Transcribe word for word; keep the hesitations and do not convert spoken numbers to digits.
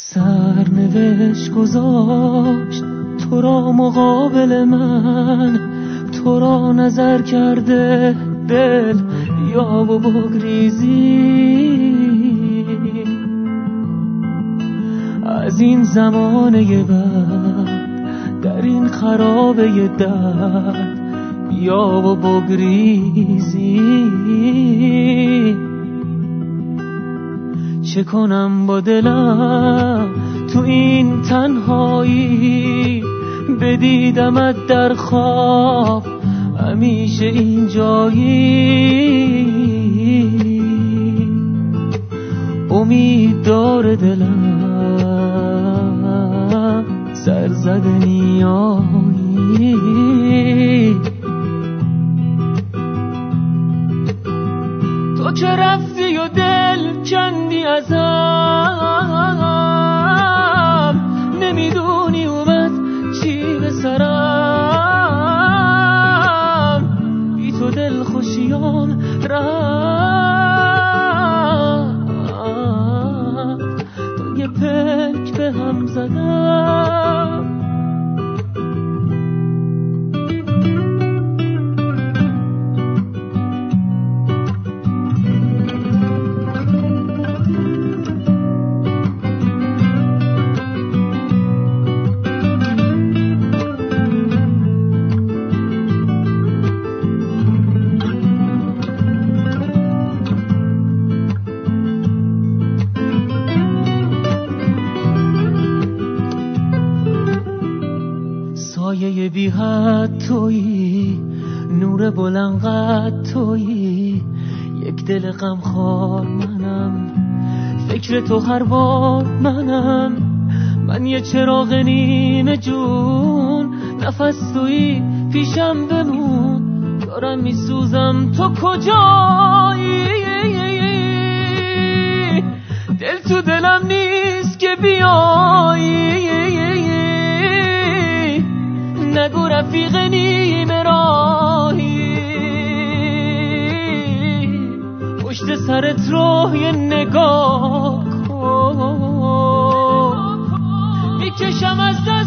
سرنوشت گذاشت تو را مقابل من، تو را نظر کرده دل یا و بگریزی. از این زمانه بعد در این خرابه درد یا و بگریزی. چه کنم با دلم تو این تنهایی، بدیدمت در خواب همیشه اینجایی. امید داره دلم سرزده نیایی. تو که رفتی و دل کندی ازم، نمیدونی اومد چی به سرم. بی تو دل خوشیام رفت، تا یه پک به هم زدم. سایه بی حد تویی، نور بلند قد تویی، یک دل غمخوار منم، فکر تو هر بار منم. من یه چراغ نیمه جون، نفس تویی پیشم بمون، دارم میسوزم تو کجایی. دل تو دلم نیست که بیایی، نگو رفیق نیمه راهی. پشت سرت رو یه نگاه کن، میکشم از